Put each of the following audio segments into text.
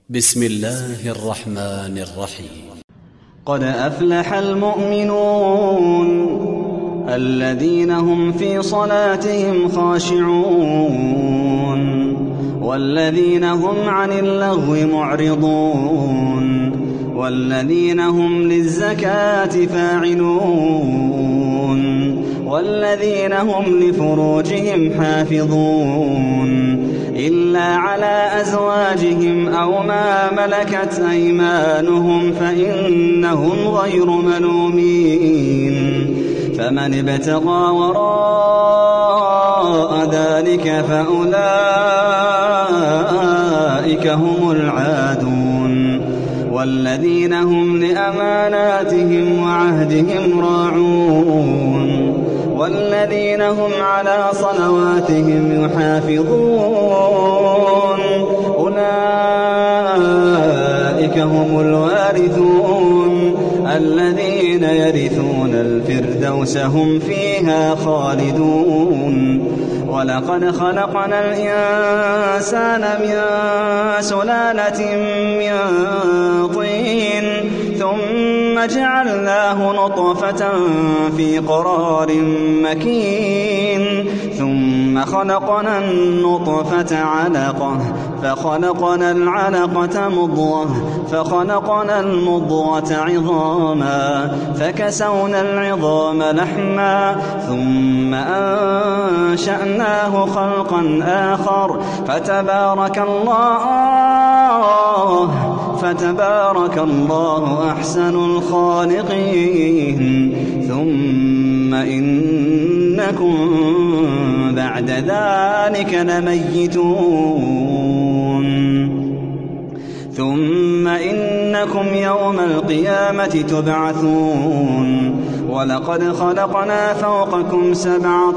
بسم الله الرحمن الرحيم. قد أفلح المؤمنون الذين هم في صلاتهم خاشعون والذين هم عن اللغو معرضون والذين هم للزكاة فاعلون والذين هم لفروجهم حافظون إلا على أزواجهم أو ما ملكت أيمانهم فإنهم غير ملومين فمن ابتغى وراء ذلك فأولئك هم العادون والذين هم لأماناتهم وعهدهم راعون والذين هم على صلواتهم يحافظون أولئك هم الوارثون الذين يرثون الفردوس هم فيها خالدون ولقد خلقنا الإنسان من سلالة من طين ثم جعلناه نطفة في قرار مكين ثم خلقنا النطفة علقة فخلقنا العلقة مضغة فخلقنا المضغة عظاما فكسونا العظام لحما ثم أنشأناه خلقا آخر فتبارك الله أحسن الخالقين ثم إنكم بعد ذلك لميتون ثم إنكم يوم القيامة تبعثون ولقد خلقنا فوقكم 7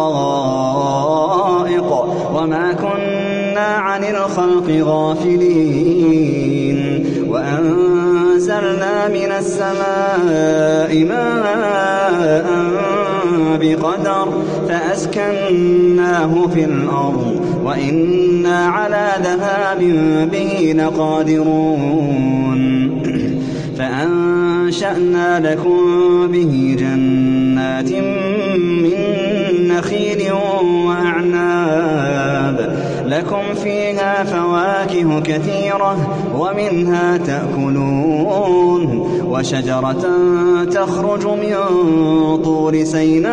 طرائق وما كنا عن الخلق غافلين وأنزلنا من السماء ماء بقدر فأسكناه في الأرض وإنا على ذهاب به لقادرون فأنشأنا لكم به جنات من نخيل وأعناب لكم فيها فواكه كثيرة ومنها تأكلون وشجرة تخرج من طور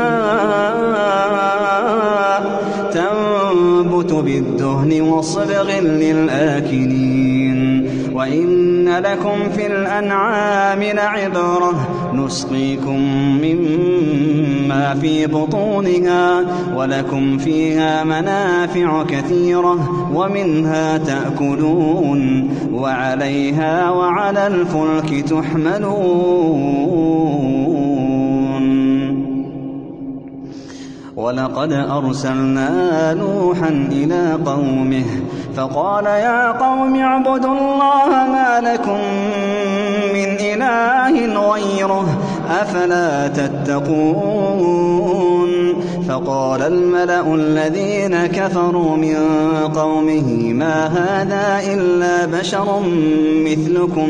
سيناء تنبت بالدهن وصبغ للآكلين وإن لكم في الأنعام لعبرة نسقيكم مما في بطونها ولكم فيها منافع كثيرة ومنها تأكلون وعليها وعلى الفلك تحملون ولقد أرسلنا نوحا إلى قومه فقال يا قوم اعبدوا الله ما لكم من إله غيره أفلا تتقون فقال الملأ الذين كفروا من قومه ما هذا إلا بشر مثلكم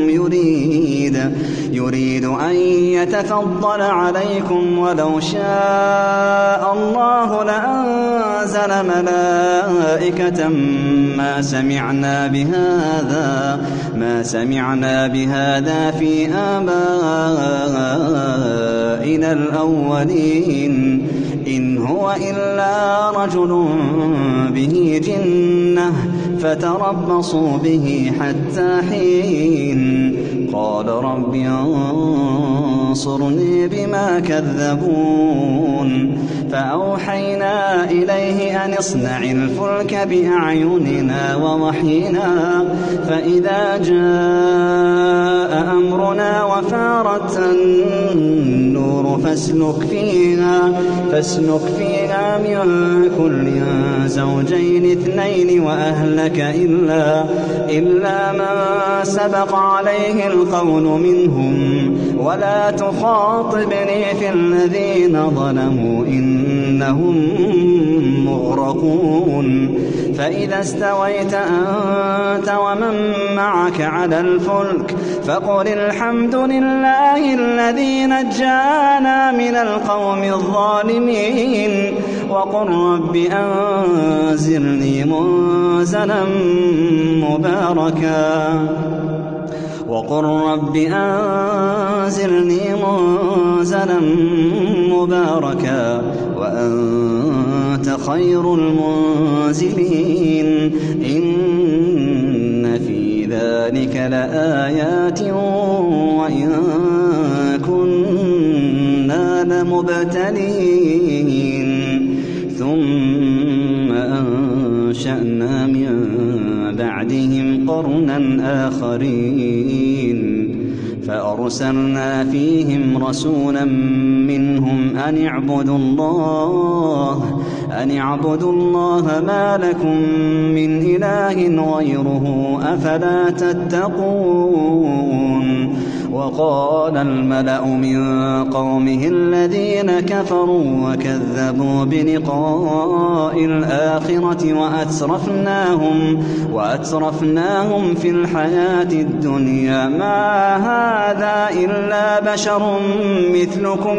يريد أن يتفضل عليكم ولو شاء الله لأنزل ملائكة ما سمعنا بهذا في آبائنا الأولين إن هو إلا رجل به جنة فتربصوا به حتى حين قال رب انصرني بما كذبون فأوحينا إليه أن اصنع الفلك بأعيننا ووحينا فإذا جاء أمرنا وفارت النور فاسلك فيها من كل زوجين اثنين وأهلك إلا من سبق عليه القول منهم ولا تخاطبني في الذين ظلموا إنهم مغرقون فإذا استويت أنت ومن معك على الفلك فقل الحمد لله الذي نجانا من القوم الظالمين وقل رب أنزلني منزلا مباركا وأنت خير المنزلين إن في ذلك لآيات وإن كنا لمبتلين ثم أنشأنا من بعدهم قرنا آخرين فأرسلنا فيهم رسولا منهم أن اعبدوا الله ما لكم من إله غيره أفلا تتقون وقال الملأ من قومه الذين كفروا وكذبوا بلقاء الآخرة وأترفناهم في الحياة الدنيا ما هذا إلا بشر مثلكم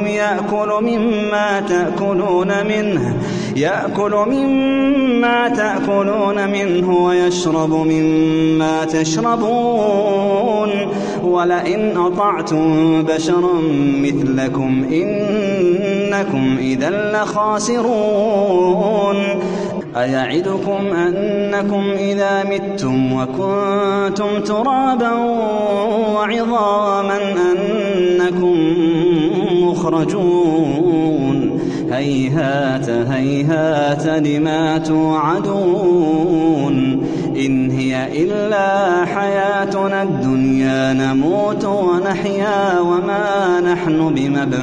يأكل مما تأكلون منه ويشرب مما تشربون ولئن أطعتم بشرا مثلكم إنكم إذا لخاسرون أيعدكم أنكم إذا متم وكنتم ترابا وعظاما أنكم مخرجون هيهات هيهات لما توعدون إن هي إلا حياتنا الدنيا نموت ونحيا وما نحن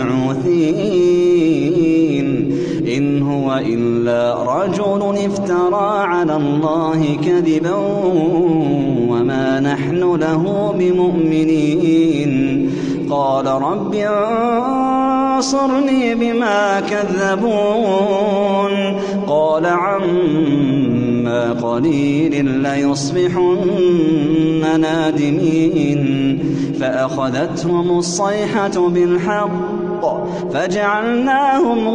بمبعوثين إن هو إلا رجل افترى على الله كذبا وما نحن له بمؤمنين قال رب انصرني بما كذبون قال عما قليل ليصبحن نادمين فأخذتهم الصيحة بالحق فجعلناهم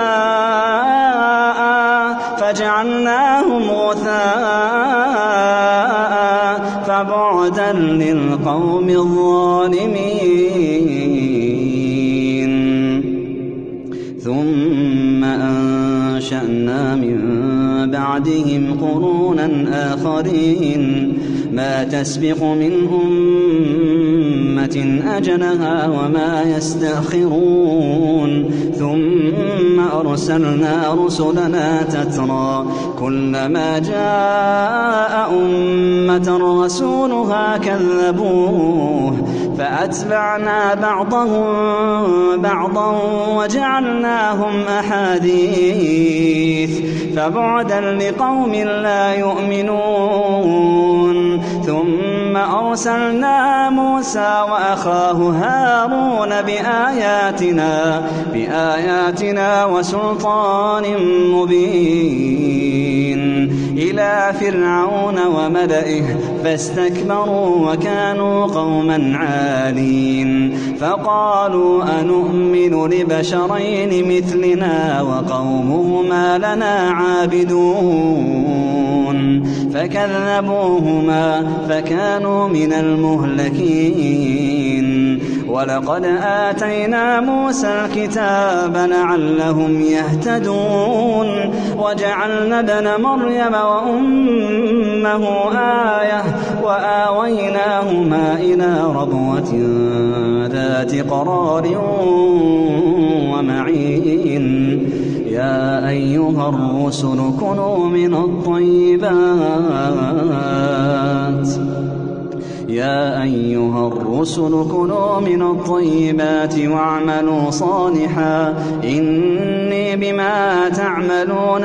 غثاء فبعدا للقوم الظالمين ثم أنشأنا من بعدهم قرونا آخرين ما تسبق من أمة أجلها وما يستأخرون ثم أرسلنا رسلنا تترى كلما جاء أمة رسولها كذبوه فأتبعنا بعضهم بعضا وجعلناهم أحاديث فبعدا لقوم لا يؤمنون ثم أرسلنا موسى وأخاه هارون بآياتنا وسلطان مبين إلى فرعون وملئه فاستكبروا وكانوا قوما عالين فقالوا أنؤمن لبشرين مثلنا وقومهما لنا عابدون فكذبوهما فكانوا من المهلكين ولقد آتينا موسى الكتاب لعلهم يهتدون وجعلنا ابن مريم وأمه آية وآويناهما إلى ربوة ذات قرار ومعين يا أيها الرسل كلوا من الطيبات يا أيها الرسل كلوا من الطيبات واعملوا صالحا إني بما تعملون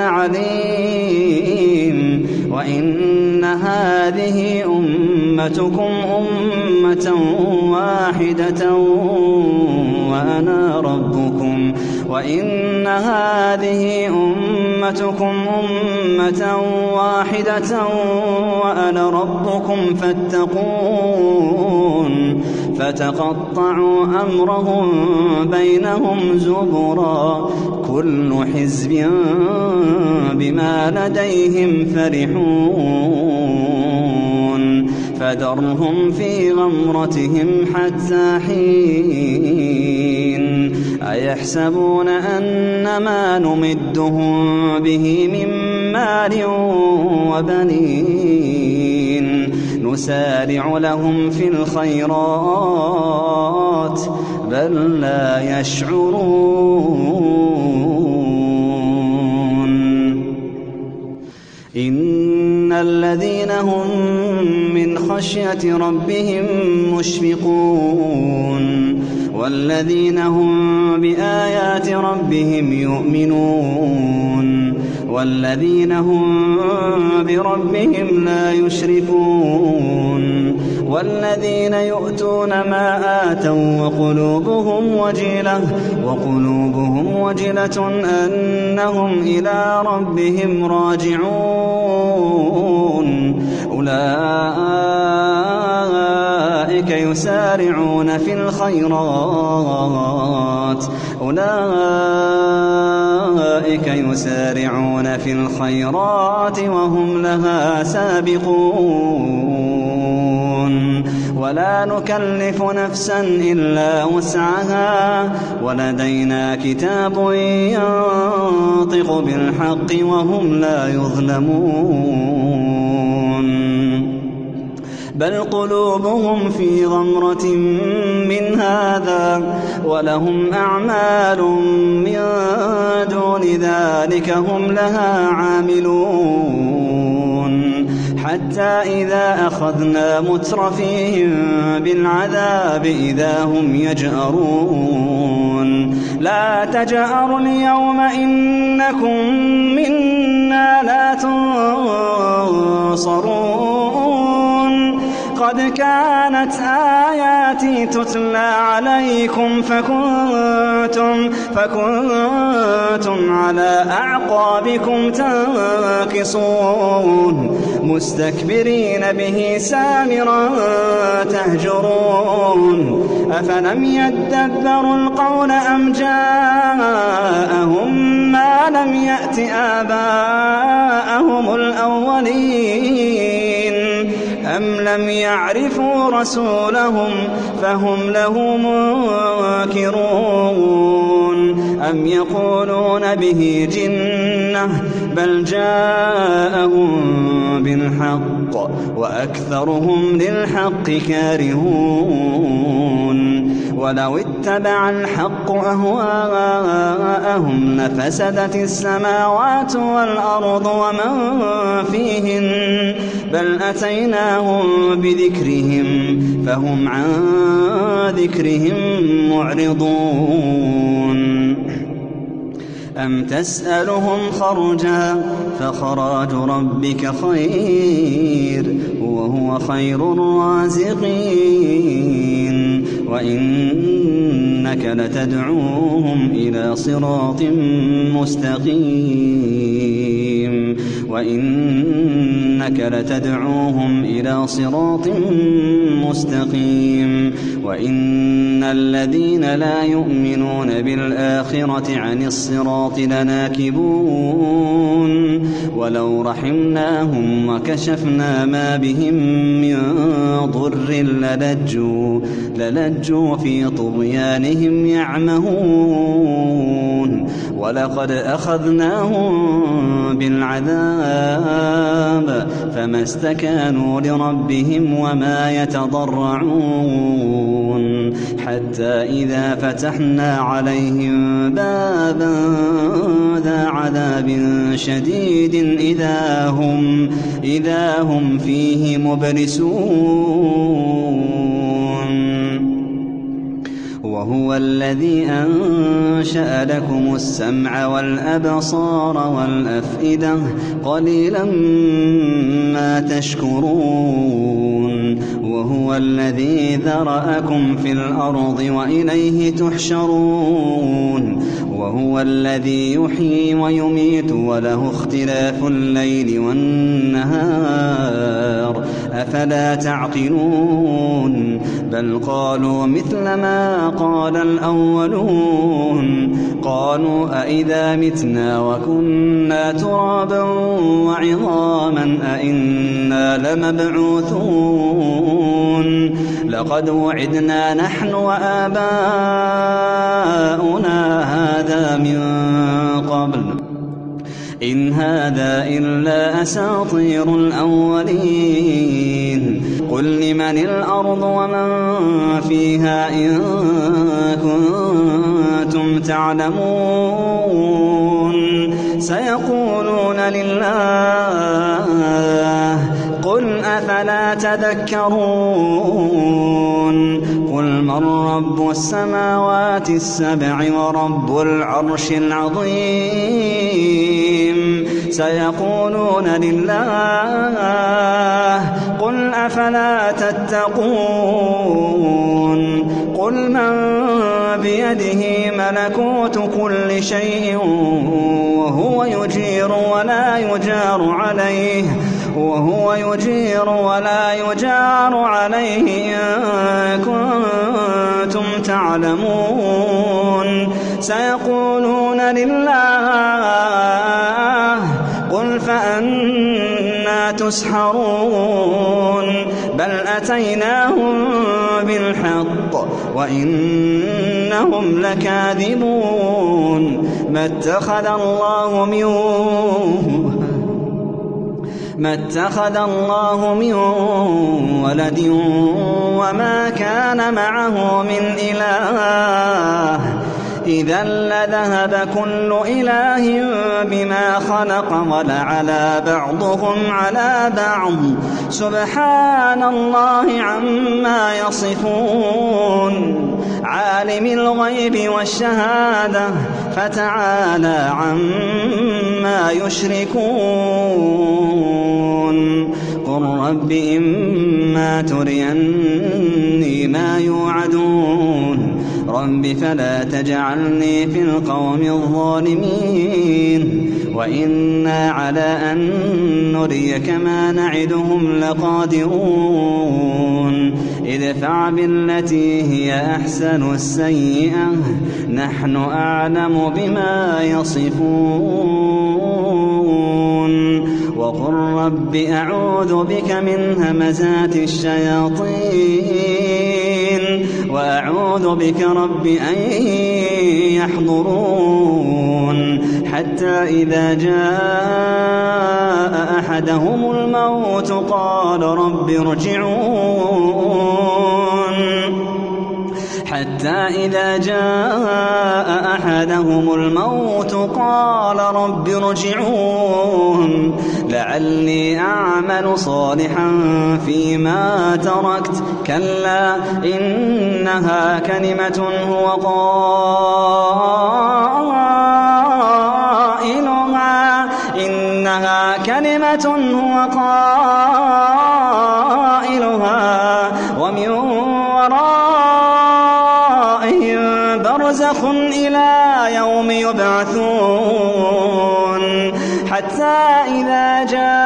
عليم وإن هذه أمتكم أمة واحدة وأنا ربكم وإن هذه أمتكم أمة واحدة وأنا ربكم فاتقون فتقطعوا أمرهم بينهم زبرا كل حزب بما لديهم فرحون فذرهم في غمرتهم حتى حين أيحسبون أن ما نمدهم به من مال وبنين نسارع لهم في الخيرات بل لا يشعرون إن الذين هم من خشية ربهم مشفقون والذين هم بآيات ربهم يؤمنون والذين هم بربهم لا يشركون والذين يؤتون ما آتوا وقلوبهم وجلة أنهم إلى ربهم راجعون أولئك يسارعون في الخيرات وهم لها سابقون ولا نكلف نفسا إلا وسعها ولدينا كتاب ينطق بالحق وهم لا يظلمون بل قلوبهم في غمرة من هذا ولهم أعمال من دون ذلك هم لها عاملون حتى إذا أخذنا مترفيهم بالعذاب إذا هم يجأرون لا تجأروا اليوم إنكم منا لا تنصرون قد كانت آياتي تتلى عليكم فكنتم على أعقابكم تنكصون مستكبرين به سامرا تهجرون أفلم يدبروا القول أم جاءهم ما لم يأت آباءهم الأولين أم لم يعرفوا رسولهم فهم له منكرون أم يقولون به جنة بل جاءهم بالحق وأكثرهم للحق كارهون ولو اتبع الحق أهواءهم لفسدت السماوات والأرض ومن فيهن بل أتيناهم بذكرهم فهم عن ذكرهم معرضون أم تسألهم خرجا فخراج ربك خير وهو خير الرازقين وإنك لتدعوهم إلى صراط مستقيم وإن الذين لا يؤمنون بالآخرة عن الصراط لناكبون ولو رحمناهم وكشفنا ما بهم من ضر للجوا في طغيانهم يعمهون ولقد أخذناهم بالعذاب فما استكانوا لربهم وما يتضرعون حتى إذا فتحنا عليهم بابا ذا عذاب شديد إذا هم فيه مبلسون الذي أنشأ لكم السمع والأبصار والأفئدة قليلا ما تشكرون وهو الذي ذرأكم في الأرض وإليه تحشرون وهو الذي يحيي ويميت وله اختلاف الليل والنهار أفلا تعقلون بل قالوا مثل ما قال الأولون قالوا أئذا متنا وكنا ترابا وعظاما أئنا لمبعوثون لقد وعدنا نحن وآباؤنا هذا من قبل إن هذا إلا أساطير الأولين قل لمن الأرض ومن فيها إن كنتم تعلمون سيقولون لله قل أفلا تذكرون قل من رب السماوات السبع ورب العرش العظيم سيقولون لله قل أفلا تتقون قل من بيده ملكوت كل شيء وهو يجير ولا يجار عليه إن كنتم تعلمون سيقولون لله قل فأنا تسحرون بل أتيناهم بالحق وإنهم لكاذبون ما اتخذ الله من ولد وما كان معه من إله إذا لذهب كل إله بما خلق ولعلى بعضهم على بعض سبحان الله عما يصفون عالم الغيب والشهادة فتعالى عما يشركون قل رب إما تريني ما يوعدون رب فلا تجعلني في القوم الظالمين وإنا على أن نريك ما نعدهم لقادرون ادفع بالتي هي أحسن السيئة نحن أعلم بما يصفون وقل رب أعوذ بك من همزات الشياطين وأعوذ بك رب أن يحضرون حتى إذا جاء أحدهم الموت قال رب ارجعون لعلي أعمل صالحا فيما تركت كلا إنها كلمة هو قائلها ومن ورائهم برزخ إلى يوم يبعثون حتى إذا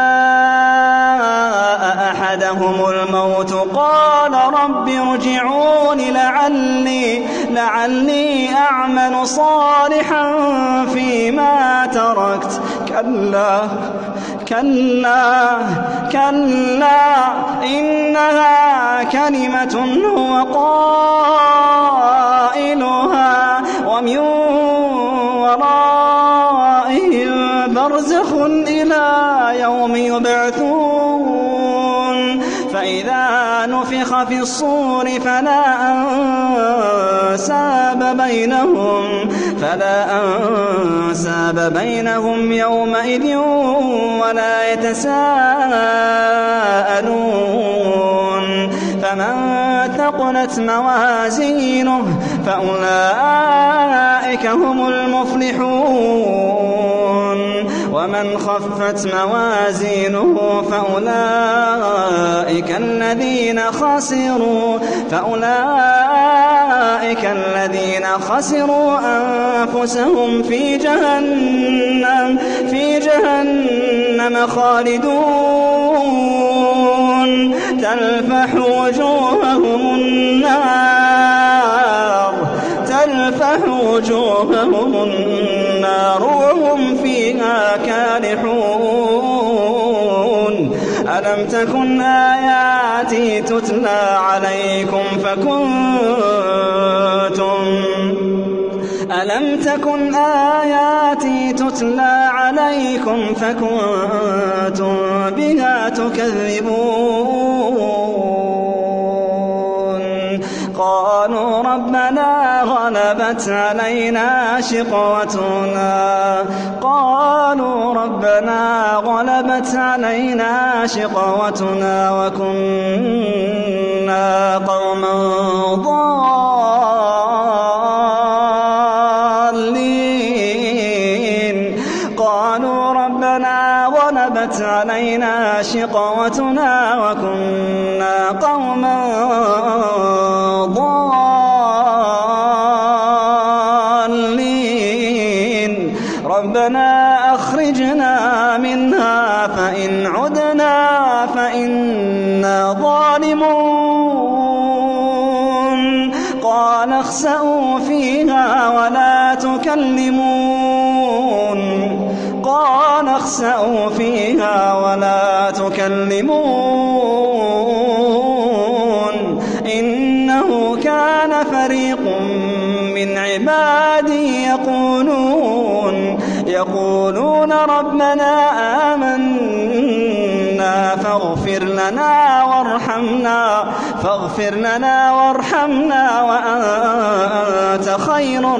جاء أحدهم الموت قال رب ارجعون لعلي أعمل صالحا فيما تركت كلا إنها كلمة هو قائلها ومن ورائهم برزخ إلى يوم يبعثون فإذا نفخ في الصور فلا أنساب بينهم يومئذ ولا يتساءلون فمن ثقلت موازينه فأولئك هم المفلحون ومن خفت موازينه فأولئك الذين خسروا أنفسهم في جهنم خالدون تلفح وجوههم النار وهم فيها كالحون ألم تكن آياتي تتلى عليكم فكنتم بها تكذبون قالوا ربنا غلبت علينا شقوتنا وكنا قوما ضالين ربنا أخرجنا منها فإن عدنا فإنا ظالمون قال اخسئوا فيها ولا تكلمون إنه كان فريق من عبادي يقولون ربنا آمنا فاغفر لنا وارحمنا وأنت خير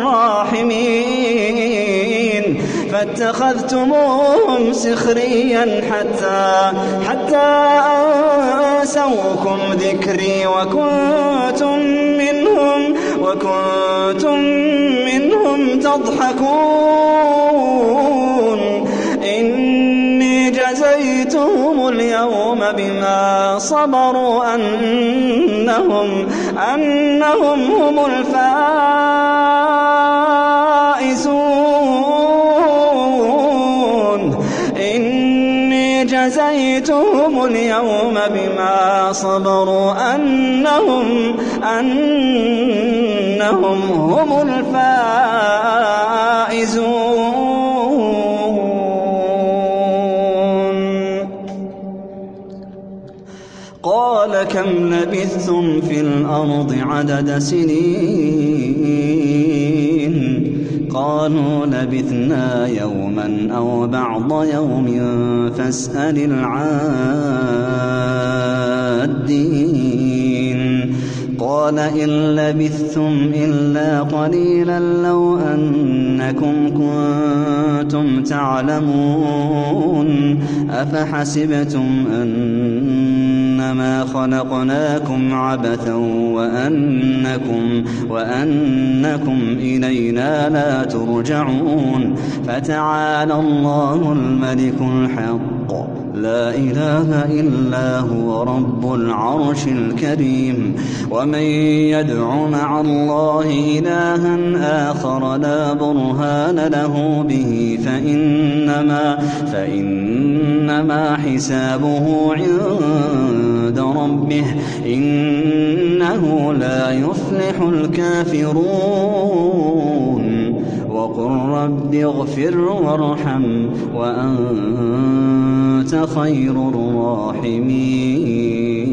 الراحمين فاتخذتموهم سخريا حتى أنسوكم ذكري وكنتم منهم تضحكون إني جزيتهم اليوم بما صبروا أنهم هم الفائزون قال كم لبثتم في الأرض عدد سنين قالوا لبثنا يوما أو بعض يوم فاسأل العادين قال إن لبثتم إلا قليلا لو أنكم كنتم تعلمون أفحسبتم أنما خلقناكم عبثا وأنكم إلينا لا ترجعون فتعالى الله الملك الحق لا إله إلا هو رب العرش الكريم ومن يدع مع الله إلها آخر لا برهان له به فإنما حسابه عند ربه إنه لا يفلح الكافرون وقل رب اغفر وارحم وأنت خير الراحمين